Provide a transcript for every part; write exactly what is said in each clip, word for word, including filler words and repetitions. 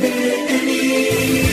B N.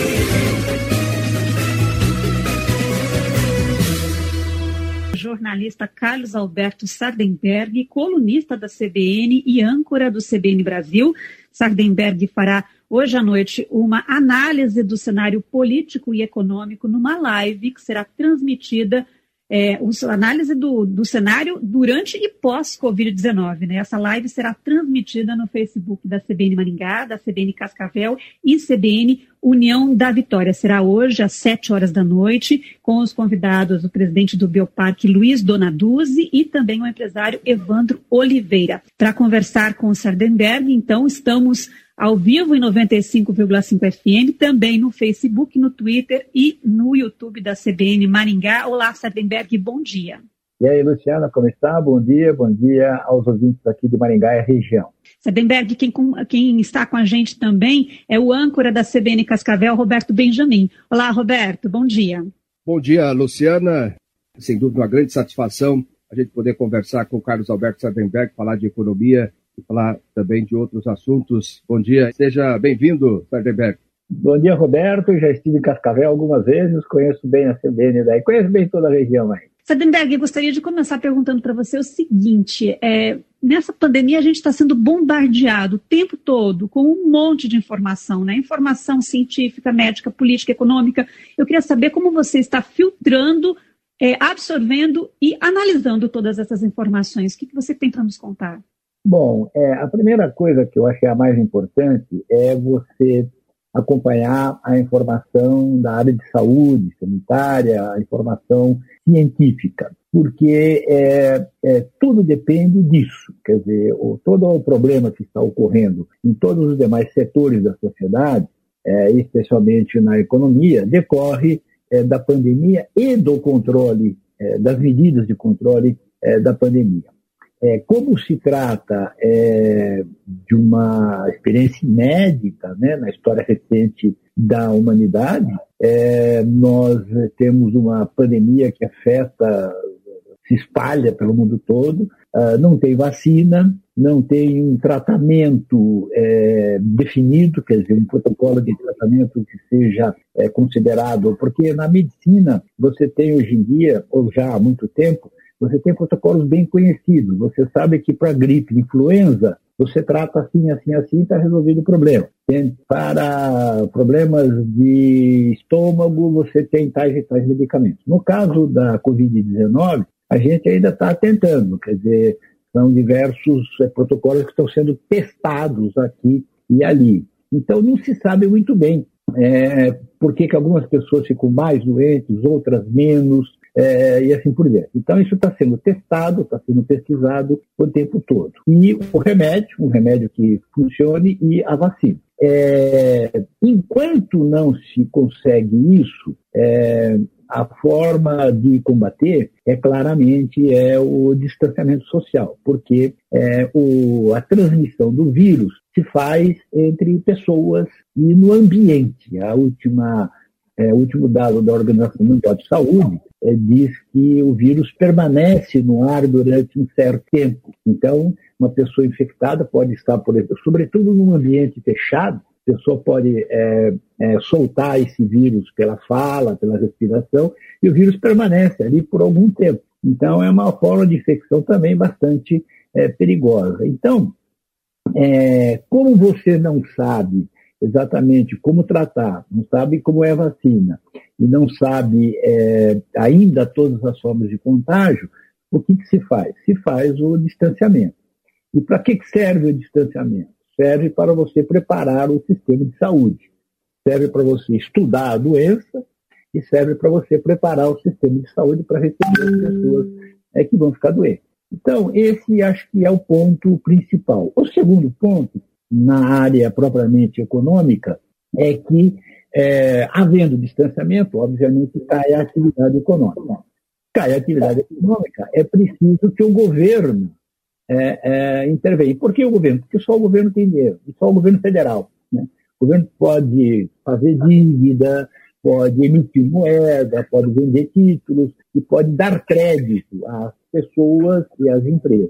Jornalista Carlos Alberto Sardenberg, colunista da C B N e âncora do C B N Brasil. Sardenberg fará hoje à noite uma análise do cenário político e econômico numa live que será transmitida, é, a análise do, do cenário durante e pós-covid dezenove. Né? Essa live será transmitida no Facebook da C B N Maringá, da C B N Cascavel e C B N União da Vitória. Será hoje às sete horas da noite, com os convidados o presidente do Bioparque, Luiz Donaduzzi, e também o empresário Evandro Oliveira. Para conversar com o Sardenberg, então, estamos ao vivo em noventa e cinco vírgula cinco F M, também no Facebook, no Twitter e no YouTube da C B N Maringá. Olá, Sardenberg, bom dia. E aí, Luciana, como está? Bom dia, bom dia aos ouvintes aqui de Maringá e a região. Sardenberg, quem, quem está com a gente também é o âncora da C B N Cascavel, Roberto Benjamin. Olá, Roberto, bom dia. Bom dia, Luciana. Sem dúvida, uma grande satisfação a gente poder conversar com o Carlos Alberto Sardenberg, falar de economia e falar também de outros assuntos. Bom dia, seja bem-vindo, Sardenberg. Bom dia, Roberto. Já estive em Cascavel algumas vezes, conheço bem a C B N daí, conheço bem toda a região aí. Sardenberg, eu gostaria de começar perguntando para você o seguinte, é, nessa pandemia a gente está sendo bombardeado o tempo todo com um monte de informação, né? Informação científica, médica, política, econômica. Eu queria saber como você está filtrando, é, absorvendo e analisando todas essas informações. O que, que você tem para nos contar? Bom, é, a primeira coisa que eu acho que é a mais importante é você acompanhar a informação da área de saúde sanitária, a informação científica, porque é, é, tudo depende disso. Quer dizer, o, todo o problema que está ocorrendo em todos os demais setores da sociedade, é, especialmente na economia, decorre é, da pandemia e do controle, é, das medidas de controle é, da pandemia. É, como se trata é, de uma experiência inédita, né, na história recente da humanidade, é, nós temos uma pandemia que afeta, se espalha pelo mundo todo, uh, não tem vacina, não tem um tratamento é, definido, quer dizer, um protocolo de tratamento que seja é, considerado, porque na medicina você tem hoje em dia, ou já há muito tempo, você tem protocolos bem conhecidos. Você sabe que para gripe, influenza, você trata assim, assim, assim, e está resolvido o problema. Tem, para problemas de estômago, você tem tais e tais medicamentos. No caso da covid dezenove, a gente ainda está tentando, quer dizer, são diversos é, protocolos que estão sendo testados aqui e ali. Então, não se sabe muito bem é, por que que algumas pessoas ficam mais doentes, outras menos, É, e assim por diante. Então, isso está sendo testado, está sendo pesquisado o tempo todo. E o remédio, um remédio que funcione, e a vacina. É, enquanto não se consegue isso, é, a forma de combater é claramente é o distanciamento social, porque é, o, a transmissão do vírus se faz entre pessoas e no ambiente. A última, é, o último dado da Organização Mundial de Saúde É, diz que o vírus permanece no ar durante um certo tempo. Então, uma pessoa infectada pode estar, por exemplo, sobretudo num ambiente fechado, a pessoa pode é, é, soltar esse vírus pela fala, pela respiração, e o vírus permanece ali por algum tempo. Então, é uma forma de infecção também bastante é, perigosa. Então, é, como você não sabe exatamente como tratar, não sabe como é a vacina, e não sabe é, ainda todas as formas de contágio, o que, que se faz? Se faz o distanciamento. E para que serve o distanciamento? Serve para você preparar o sistema de saúde. Serve para você estudar a doença e serve para você preparar o sistema de saúde para receber as pessoas é, que vão ficar doentes. Então, esse acho que é o ponto principal. O segundo ponto, na área propriamente econômica, é que, é, havendo distanciamento, obviamente cai a atividade econômica. Cai a atividade econômica, é preciso que o governo é, é, intervenha. Por que o governo? Porque só o governo tem dinheiro, e só o governo federal. Né? O governo pode fazer dívida, pode emitir moeda, pode vender títulos e pode dar crédito às pessoas e às empresas.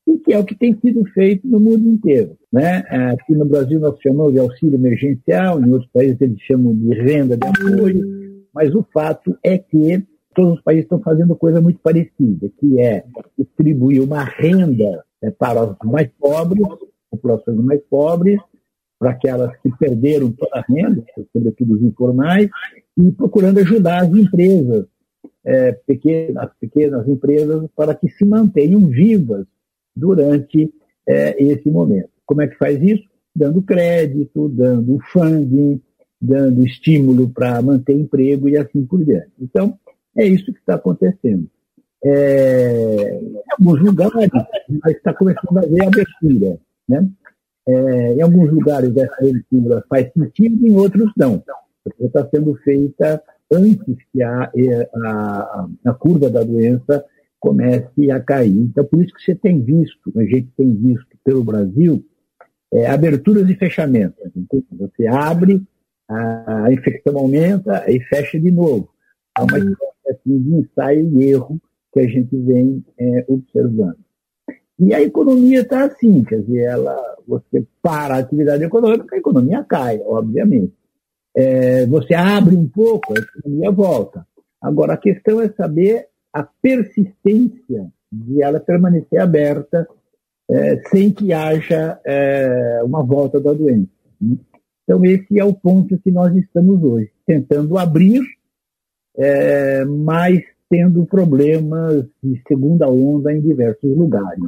e que é o que tem sido feito no mundo inteiro, né? Aqui no Brasil nós chamamos de auxílio emergencial, em outros países eles chamam de renda de apoio, mas o fato é que todos os países estão fazendo coisa muito parecida, que é distribuir uma renda, né, para os mais pobres, populações mais pobres, para aquelas que perderam toda a renda, sobretudo os informais, e procurando ajudar as empresas, é, pequenas, as pequenas empresas, para que se mantenham vivas durante é, esse momento. Como é que faz isso? Dando crédito, dando funding, dando estímulo para manter emprego e assim por diante. Então, é isso que está acontecendo. É, em alguns lugares, está começando a haver abertura, né? É, em alguns lugares essa abertura faz sentido, em outros não. Porque está sendo feita antes que a, a, a curva da doença comece a cair. Então, por isso que você tem visto, a gente tem visto pelo Brasil, é, aberturas e fechamentos. Então, você abre, a, a infecção aumenta e fecha de novo. Há uma espécie assim, de ensaio e erro que a gente vem é, observando. E a economia está assim, quer dizer, ela, você para a atividade econômica, a economia cai, obviamente. É, você abre um pouco, a economia volta. Agora, a questão é saber a persistência de ela permanecer aberta é, sem que haja é, uma volta da doença. Né? Então, esse é o ponto que nós estamos hoje, tentando abrir, é, mas tendo problemas de segunda onda em diversos lugares.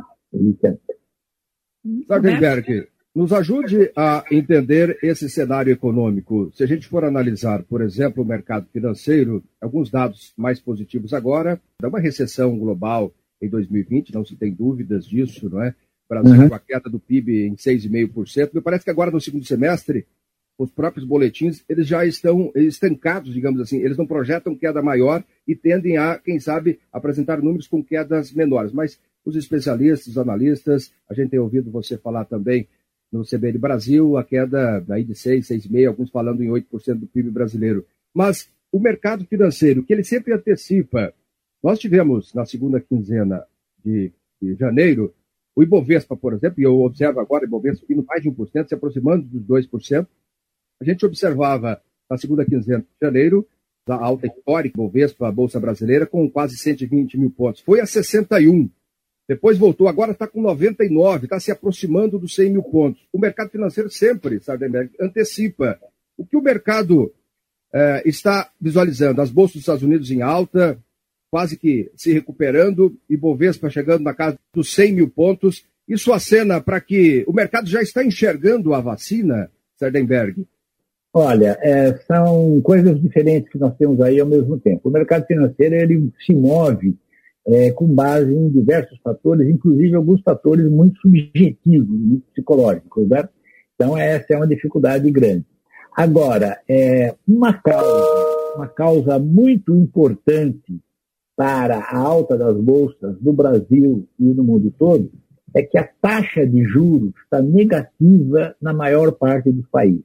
Sardenberg, nos ajude a entender esse cenário econômico. Se a gente for analisar, por exemplo, o mercado financeiro, alguns dados mais positivos agora, dá uma recessão global em dois mil e vinte, não se tem dúvidas disso, não é? O Brasil uhum. com a queda do P I B em seis vírgula cinco por cento. Me parece que agora no segundo semestre, os próprios boletins, eles já estão estancados, digamos assim, eles não projetam queda maior e tendem a, quem sabe, apresentar números com quedas menores. Mas os especialistas, os analistas, a gente tem ouvido você falar também no C B N Brasil, a queda aí de seis, seis vírgula cinco, alguns falando em oito por cento do P I B brasileiro. Mas o mercado financeiro, que ele sempre antecipa, nós tivemos na segunda quinzena de, de janeiro, o Ibovespa, por exemplo, e eu observo agora o Ibovespa subindo mais de um por cento, se aproximando dos dois por cento. A gente observava na segunda quinzena de janeiro, a alta histórica, Ibovespa, a Bolsa Brasileira, com quase cento e vinte mil pontos. Foi a sessenta e um. Depois voltou, agora está com noventa e nove, está se aproximando dos cem mil pontos. O mercado financeiro sempre, Sardenberg, antecipa. O que o mercado eh, está visualizando? As bolsas dos Estados Unidos em alta, quase que se recuperando, e Ibovespa chegando na casa dos cem mil pontos. Isso acena para que o mercado já está enxergando a vacina, Sardenberg? Olha, é, são coisas diferentes que nós temos aí ao mesmo tempo. O mercado financeiro ele se move é, com base em diversos fatores, inclusive alguns fatores muito subjetivos, muito psicológicos, né? Então essa é uma dificuldade grande. Agora, é, uma causa, uma causa muito importante para a alta das bolsas no Brasil e no mundo todo é que a taxa de juros está negativa na maior parte dos países.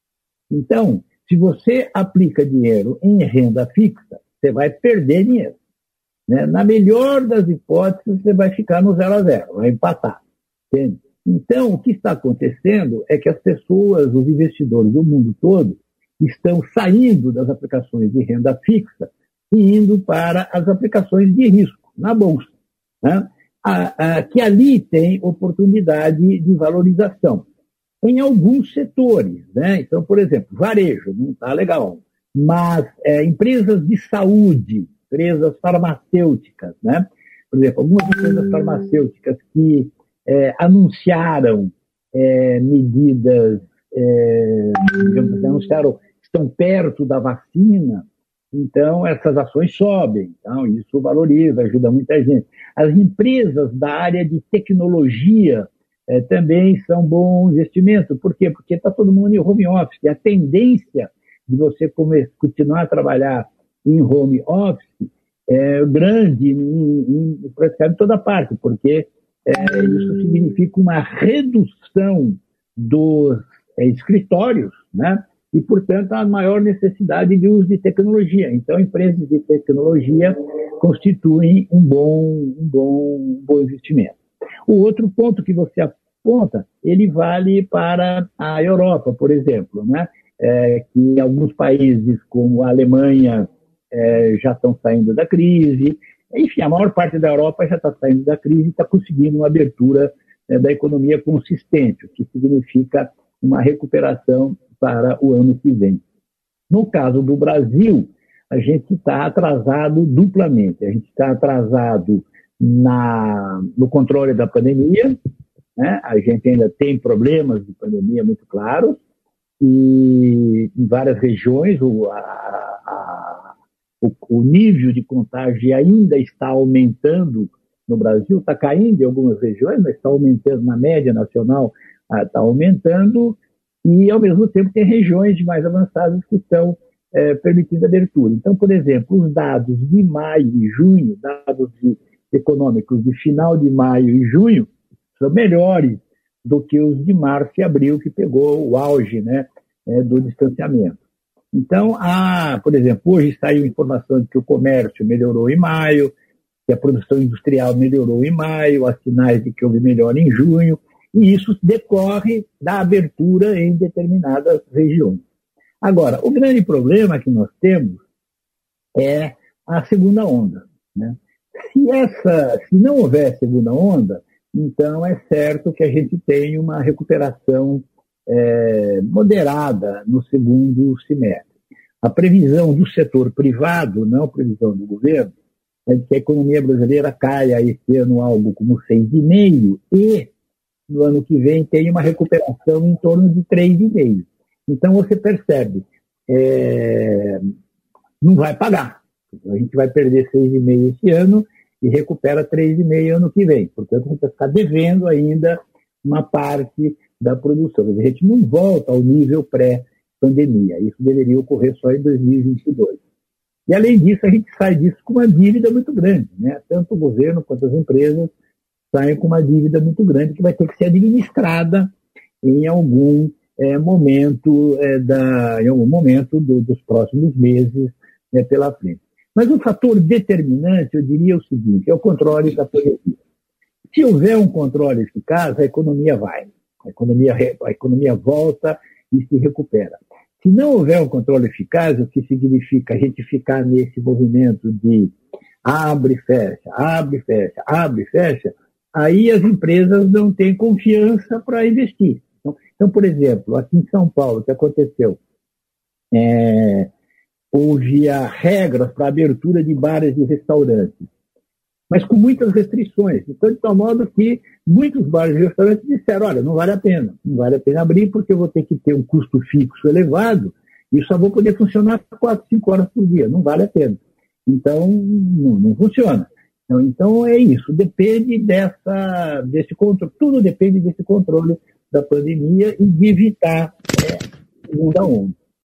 Então, se você aplica dinheiro em renda fixa, você vai perder dinheiro. Né? Na melhor das hipóteses, você vai ficar no zero a zero, vai empatar. Entende? Então, o que está acontecendo é que as pessoas, os investidores do mundo todo, estão saindo das aplicações de renda fixa e indo para as aplicações de risco, na Bolsa, né? a, a, que ali tem oportunidade de valorização. Em alguns setores, né? Então, por exemplo, varejo, não está legal, mas é, empresas de saúde, empresas farmacêuticas, né? Por exemplo, algumas empresas farmacêuticas que é, anunciaram é, medidas, é, digamos assim, anunciaram, estão perto da vacina, então essas ações sobem, então isso valoriza, ajuda muita gente. As empresas da área de tecnologia É, também são bom investimento. Por quê? Porque está todo mundo em home office. E a tendência de você comer, continuar a trabalhar em home office é grande em, em praticamente toda parte, porque é, isso significa uma redução dos é, escritórios, né? E, portanto, a maior necessidade de uso de tecnologia. Então, empresas de tecnologia constituem um bom, um bom, um bom investimento. O outro ponto que você aponta, ele vale para a Europa, por exemplo, né? É, que alguns países, como a Alemanha, é, já estão saindo da crise. Enfim, a maior parte da Europa já está saindo da crise e está conseguindo uma abertura, é, da economia consistente, o que significa uma recuperação para o ano que vem. No caso do Brasil, a gente está atrasado duplamente. A gente está atrasado na, no controle da pandemia, né? A gente ainda tem problemas de pandemia muito claros, e em várias regiões o, a, a, o, o nível de contágio ainda está aumentando no Brasil, está caindo em algumas regiões, mas está aumentando na média nacional, está aumentando, e ao mesmo tempo tem regiões mais avançadas que estão é, permitindo abertura. Então, por exemplo, os dados de maio e junho, dados de, econômicos de final de maio e junho, são melhores do que os de março e abril, que pegou o auge, né, é, do distanciamento. Então, há, por exemplo, hoje saiu informação de que o comércio melhorou em maio, que a produção industrial melhorou em maio, há sinais de que houve melhora em junho, e isso decorre da abertura em determinadas regiões. Agora, o grande problema que nós temos é a segunda onda, né? Se, essa, se não houver segunda onda, então é certo que a gente tem uma recuperação é, moderada no segundo semestre. A previsão do setor privado, não a previsão do governo, é de que a economia brasileira caia esse ano algo como seis vírgula cinco e no ano que vem tem uma recuperação em torno de três vírgula cinco. Então você percebe, é, não vai pagar. A gente vai perder seis vírgula cinco esse ano e recupera três vírgula cinco ano que vem. Portanto, a gente vai ficar devendo ainda uma parte da produção. A gente não volta ao nível pré-pandemia. Isso deveria ocorrer só em dois mil e vinte e dois. E, além disso, a gente sai disso com uma dívida muito grande, né? Tanto o governo quanto as empresas saem com uma dívida muito grande que vai ter que ser administrada em algum é, momento, é, da, em algum momento do, dos próximos meses, é, pela frente. Mas um fator determinante, eu diria o seguinte, é o controle da pandemia. Se houver um controle eficaz, a economia vai. A economia, a economia volta e se recupera. Se não houver um controle eficaz, o que significa a gente ficar nesse movimento de abre, fecha, abre, fecha, abre, fecha, aí as empresas não têm confiança para investir. Então, então, por exemplo, aqui em São Paulo, o que aconteceu? É... Houve regras para a abertura de bares e restaurantes, mas com muitas restrições. Então, de tal modo que muitos bares e restaurantes disseram, olha, não vale a pena, não vale a pena abrir porque eu vou ter que ter um custo fixo elevado e só vou poder funcionar quatro, cinco horas por dia, não vale a pena. Então, não, não funciona. Então, então, é isso, depende dessa, desse controle, tudo depende desse controle da pandemia e de evitar é, segunda onda.